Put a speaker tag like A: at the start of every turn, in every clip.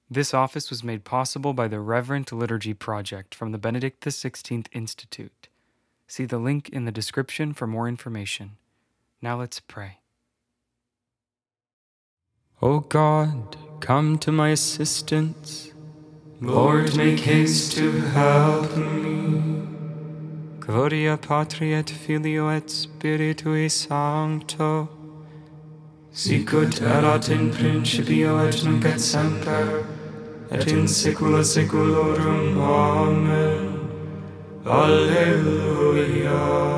A: This office was made possible by the Reverent Liturgy Project from the Benedict XVI Institute. See the link in the description for more information. Now let's pray. O God, come to my assistance. Lord, make haste to help me. Gloria Patri et Filio et Spiritui Sancto, sicut erat in principio et nunc et semper, et in saecula saeculorum. Amen. Alleluia.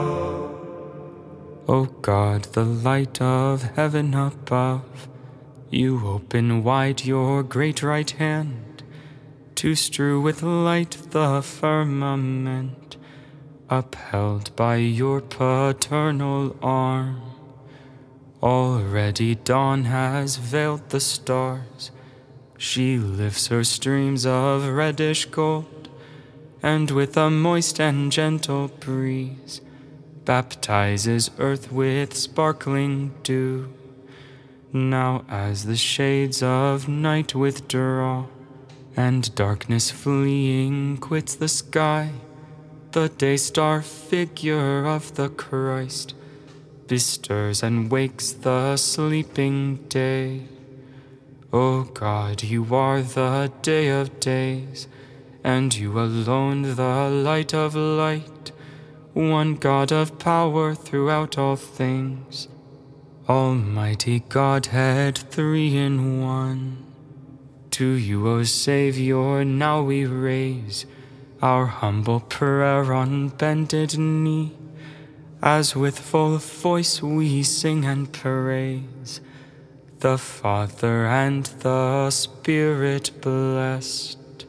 A: O God, the light of heaven above, you open wide your great right hand to strew with light the firmament, upheld by your paternal arm. Already dawn has veiled the stars. She lifts her streams of reddish gold, and with a moist and gentle breeze baptizes earth with sparkling dew. Now as the shades of night withdraw, and darkness fleeing quits the sky, the day-star figure of the Christ bestirs and wakes the sleeping day. O God, you are the day of days, and you alone the light of light, one God of power throughout all things, Almighty Godhead, three in one. To you, O Savior, now we raise our humble prayer on bended knee, as with full voice we sing and praise the Father and the Spirit blessed.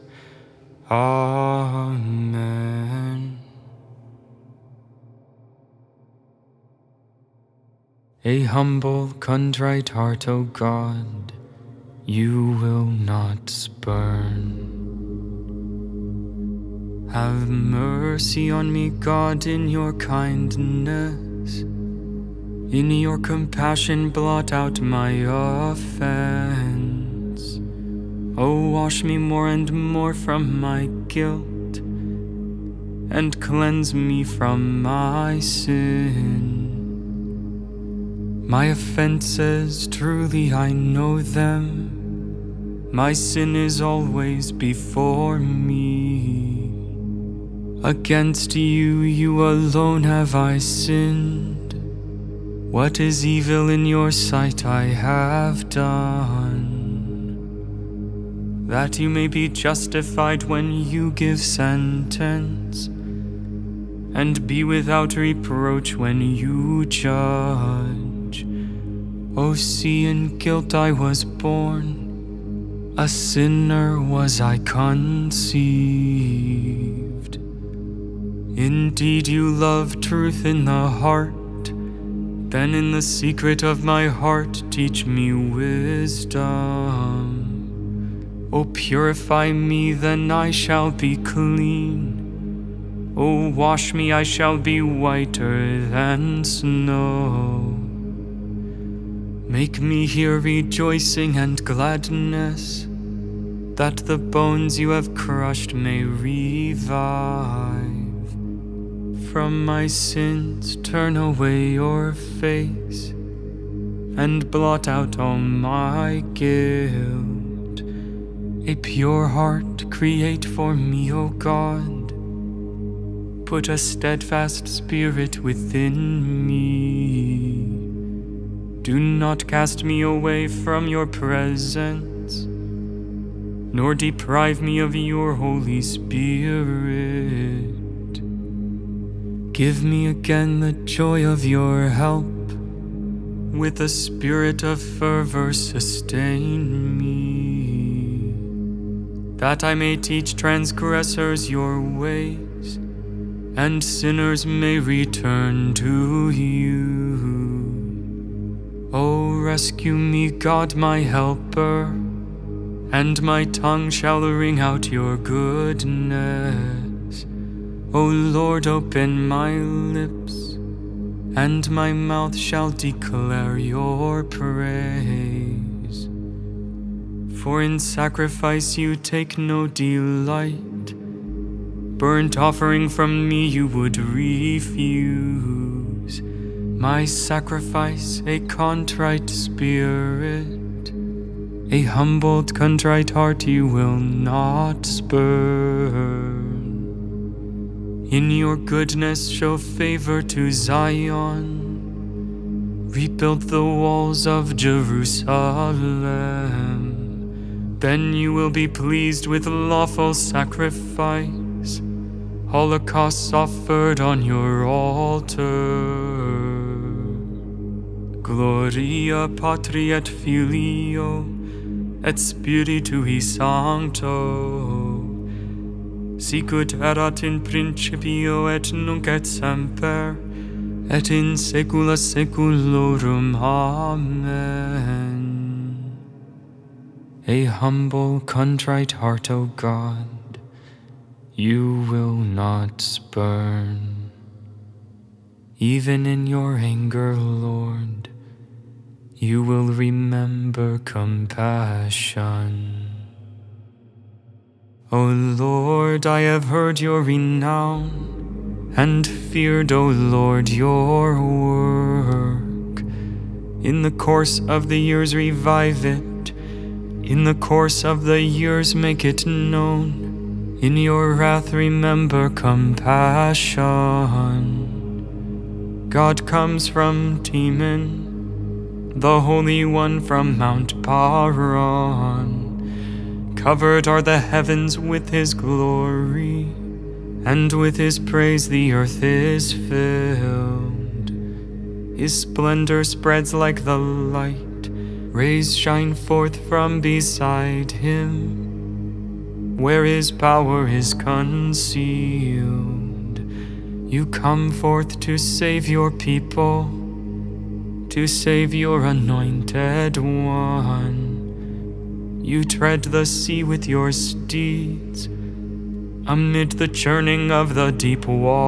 A: Amen. A humble, contrite heart, O God, you will not spurn. Have mercy on me, God, in your kindness. In your compassion blot out my offense. Oh, wash me more and more from my guilt, and cleanse me from my sin. My offenses, truly I know them. My sin is always before me. Against you, you alone have I sinned. What is evil in your sight I have done, that you may be justified when you give sentence, and be without reproach when you judge. O see, in guilt I was born, a sinner was I conceived. Indeed, you love truth in the heart. Then in the secret of my heart teach me wisdom. O purify me, then I shall be clean. O wash me, I shall be whiter than snow. Make me hear rejoicing and gladness, that the bones you have crushed may revive. From my sins turn away your face, and blot out all my guilt. A pure heart create for me, O God. Put a steadfast spirit within me. Do not cast me away from your presence, nor deprive me of your Holy Spirit. Give me again the joy of your help. With the spirit of fervor sustain me, that I may teach transgressors your ways, and sinners may return to you. O rescue me, God, my helper, and my tongue shall ring out your goodness. O Lord, open my lips, and my mouth shall declare your praise. For in sacrifice you take no delight. Burnt offering from me you would refuse. My sacrifice, a contrite spirit, a humbled, contrite heart you will not spurn. In your goodness show favor to Zion. Rebuild the walls of Jerusalem. Then you will be pleased with lawful sacrifice, holocausts offered on your altar. Gloria Patri et Filio et Spiritui Sancto, sicut erat in principio et nunc et semper, et in saecula saeculorum. Amen. A humble, contrite heart, O God, you will not spurn. Even in your anger, Lord, you will remember compassion. O Lord, I have heard your renown, and feared, O Lord, your work. In the course of the years revive it, in the course of the years make it known. In your wrath remember compassion. God comes from Teman, the Holy One from Mount Paran. Covered are the heavens with his glory, and with his praise the earth is filled. His splendor spreads like the light, rays shine forth from beside him. Where his power is concealed, you come forth to save your people, to save your anointed one. You tread the sea with your steeds, amid the churning of the deep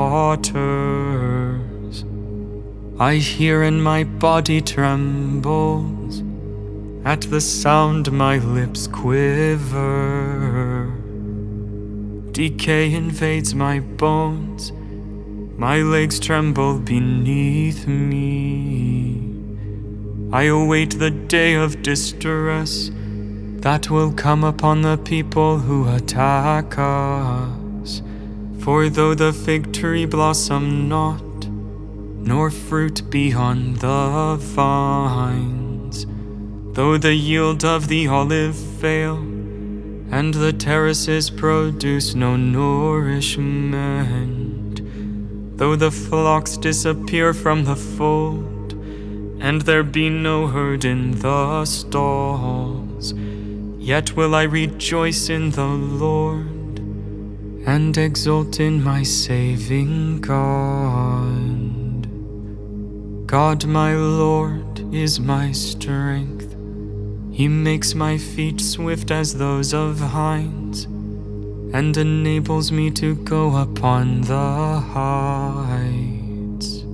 A: waters. I hear and my body trembles. At the sound my lips quiver. Decay invades my bones. My legs tremble beneath me. I await the day of distress that will come upon the people who attack us. For though the fig tree blossom not, nor fruit be on the vines, though the yield of the olive fail, and the terraces produce no nourishment, though the flocks disappear from the fold, and there be no herd in the stalls, yet will I rejoice in the Lord, and exult in my saving God. God my Lord is my strength. He makes my feet swift as those of hinds, and enables me to go upon the heights.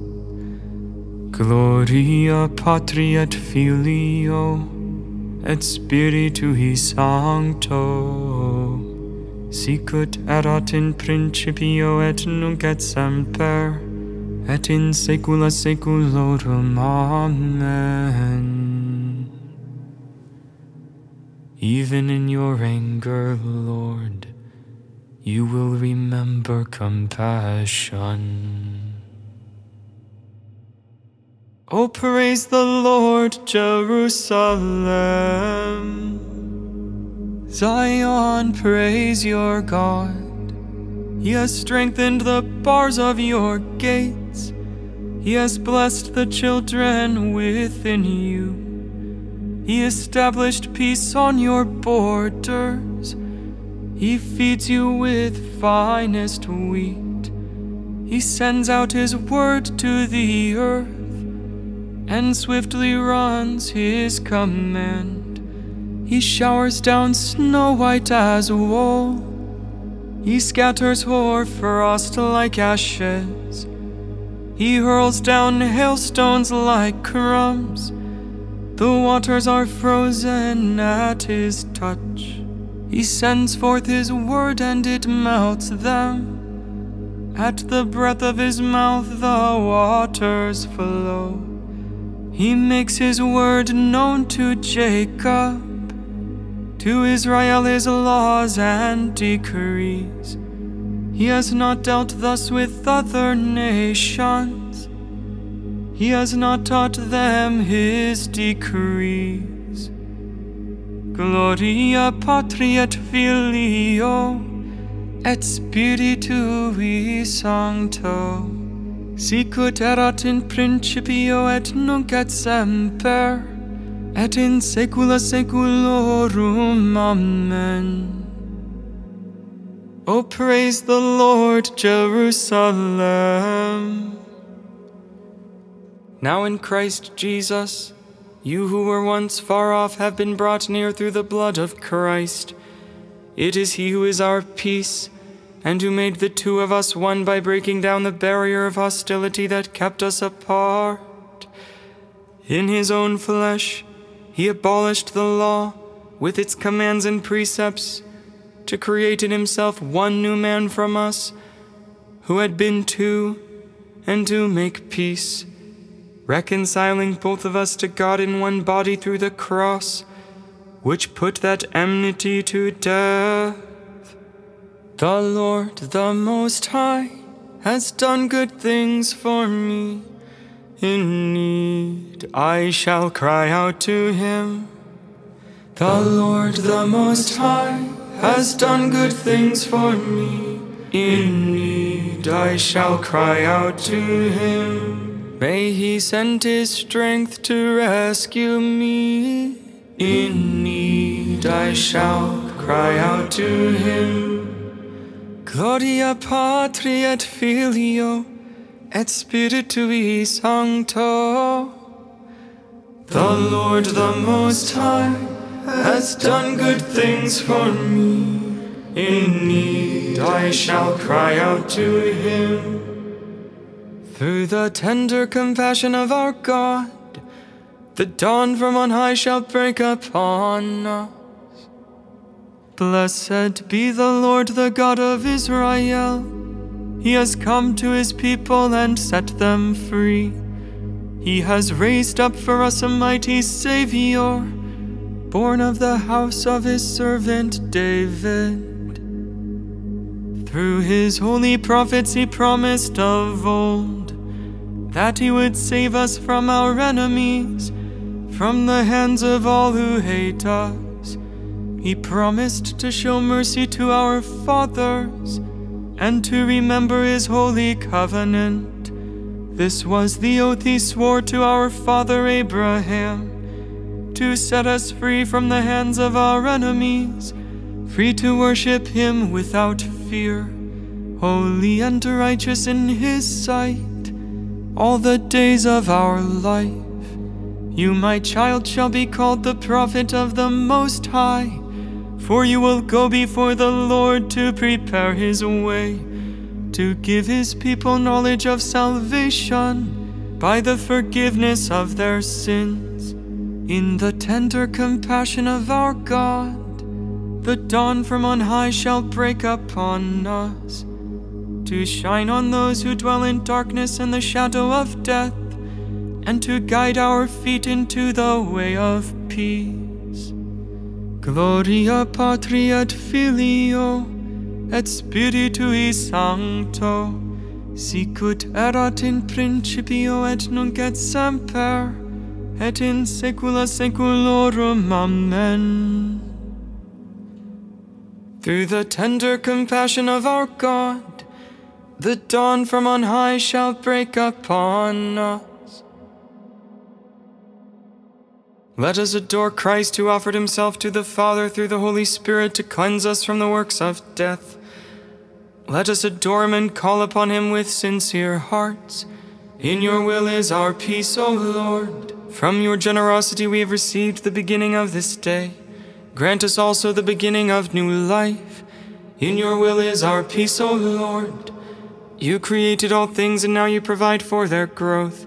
A: Gloria Patri et Filio et Spiritui Sancto, sicut erat in principio et nunc et semper, et in saecula saeculorum. Amen. Even in your anger, Lord, you will remember compassion. Oh, praise the Lord, Jerusalem. Zion, praise your God. He has strengthened the bars of your gates. He has blessed the children within you. He established peace on your borders. He feeds you with finest wheat. He sends out his word to the earth, and swiftly runs his command. He showers down snow white as wool. He scatters hoar frost like ashes. He hurls down hailstones like crumbs. The waters are frozen at his touch. He sends forth his word and it melts them. At the breath of his mouth the waters flow. He makes his word known to Jacob, to Israel his laws and decrees. He has not dealt thus with other nations. He has not taught them his decrees. Gloria Patri et Filio et Spiritui Sancto, sicut erat in principio et nunc et semper, et in saecula saeculorum. Amen. O praise the Lord, Jerusalem. Now in Christ Jesus, you who were once far off have been brought near through the blood of Christ. It is he who is our peace, and who made the two of us one by breaking down the barrier of hostility that kept us apart. In his own flesh, he abolished the law with its commands and precepts, to create in himself one new man from us, who had been two, and to make peace, reconciling both of us to God in one body through the cross, which put that enmity to death. The Lord, the Most High, has done good things for me. In need I shall cry out to him. The Lord, the Most High, has done good things for me. In need I shall cry out to him. May he send his strength to rescue me. In need I shall cry out to him. Gloria Patri et Filio et Spiritui Sancto. The Lord, the Most High, has done good things for me. In need I shall cry out to him. Through the tender compassion of our God, the dawn from on high shall break upon us. Blessed be the Lord, the God of Israel. He has come to his people and set them free. He has raised up for us a mighty Savior, born of the house of his servant David. Through his holy prophets he promised of old that he would save us from our enemies, from the hands of all who hate us. He promised to show mercy to our fathers and to remember his holy covenant. This was the oath he swore to our father Abraham, to set us free from the hands of our enemies, free to worship him without fear, holy and righteous in his sight, all the days of our life. You, my child, shall be called the prophet of the Most High, for you will go before the Lord to prepare his way, to give his people knowledge of salvation by the forgiveness of their sins. In the tender compassion of our God, the dawn from on high shall break upon us, to shine on those who dwell in darkness and the shadow of death, and to guide our feet into the way of peace. Gloria Patri et Filio et Spiritui Sancto, sicut erat in principio et nunc et semper, et in saecula saeculorum. Amen. Through the tender compassion of our God, the dawn from on high shall break upon us. Let us adore Christ, who offered himself to the Father through the Holy Spirit to cleanse us from the works of death. Let us adore him and call upon him with sincere hearts. In your will is our peace, O Lord. From your generosity we have received the beginning of this day. Grant us also the beginning of new life. In your will is our peace, O Lord. You created all things, and now you provide for their growth.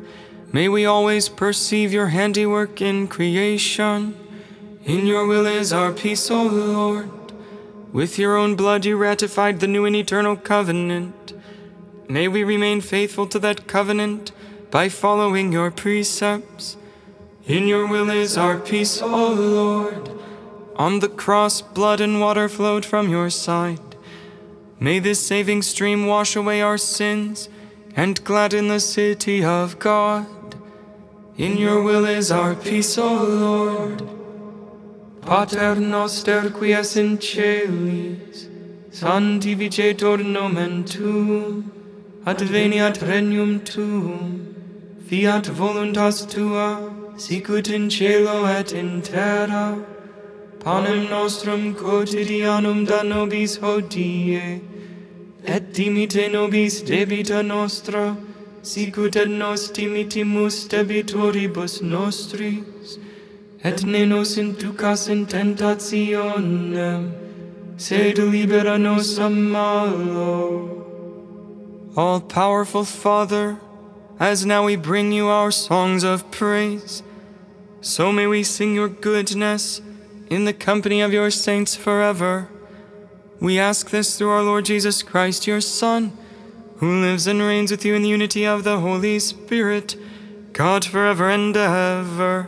A: May we always perceive your handiwork in creation. In your will is our peace, O Lord. With your own blood you ratified the new and eternal covenant. May we remain faithful to that covenant by following your precepts. In your will is our peace, O Lord. On the cross, blood and water flowed from your side. May this saving stream wash away our sins and gladden the city of God. In your will is our peace, O Lord. Pater noster qui es in celis, sanctificetur nomen tuum, adveniat regnum tuum, fiat voluntas tua, sicut in cielo et in terra. Panem nostrum quotidianum da nobis hodie, et dimite nobis debita nostra, sicut et nos dimitimus debitoribus nostris, et ne nos inducas in tentationem, sed libera nos a malo. All-powerful Father, as now we bring you our songs of praise, so may we sing your goodness in the company of your saints forever. We ask this through our Lord Jesus Christ, your Son, who lives and reigns with you in the unity of the Holy Spirit, God forever and ever.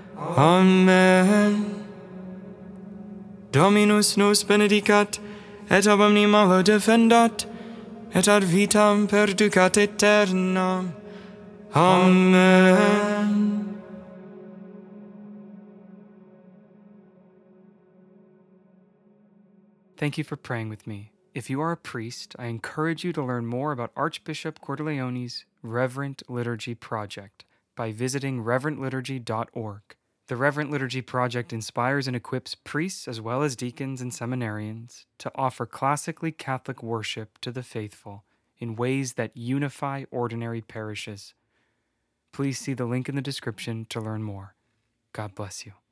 A: Amen. Dominus nos benedicat, et ab omni malo defendat, et ad vitam perducat aeternam. Amen. Thank you for praying with me. If you are a priest, I encourage you to learn more about Archbishop Cordileone's Reverent Liturgy Project by visiting reverentliturgy.org. The Reverent Liturgy Project inspires and equips priests as well as deacons and seminarians to offer classically Catholic worship to the faithful in ways that unify ordinary parishes. Please see the link in the description to learn more. God bless you.